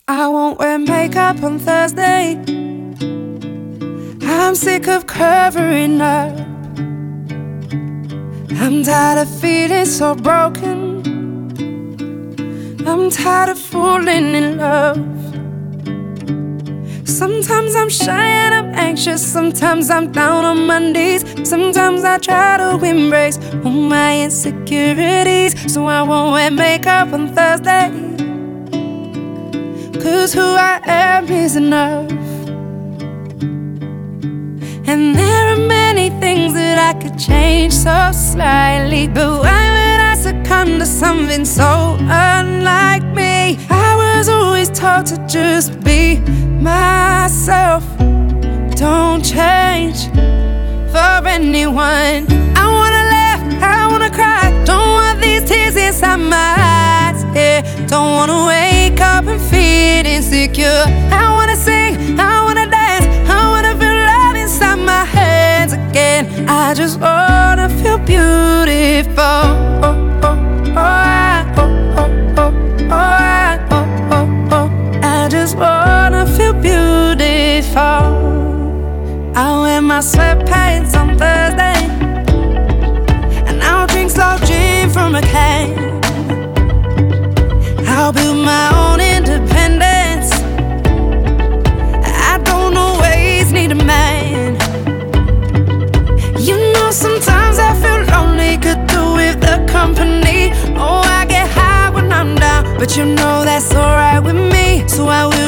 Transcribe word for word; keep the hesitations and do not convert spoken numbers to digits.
I won't wear makeup on Thursday. I'm sick of covering up. I'm tired of feeling so broken. I'm tired of falling in love. Sometimes I'm shy and I'm anxious. Sometimes I'm down on my knees. Sometimes I try to embrace all my insecurities. So I won't wear makeup on Thursday, 'cause who I am is enough. And there are many things that I could change so slightly, but why would I succumb to something so unlike me? I was always taught to just be myself. Don't change for anyone. I wanna laugh, I wanna cry. Don't want these tears inside my eyes, yeah. Don't wanna wake up and feel insecure. I wanna sing, I wanna dance, I wanna feel love inside my hands again. I just wanna feel beautiful. Oh, oh, oh, I, oh, oh, oh, oh, I, oh, oh, oh. I just wanna feel beautiful. I wear my sweatpants on Thursday, and I'll drink slow gin from a can. I'll build my own independence. I don't always need a man. You know, sometimes I feel lonely, could do with the company. Oh, I get high when I'm down, but you know that's alright with me. So I will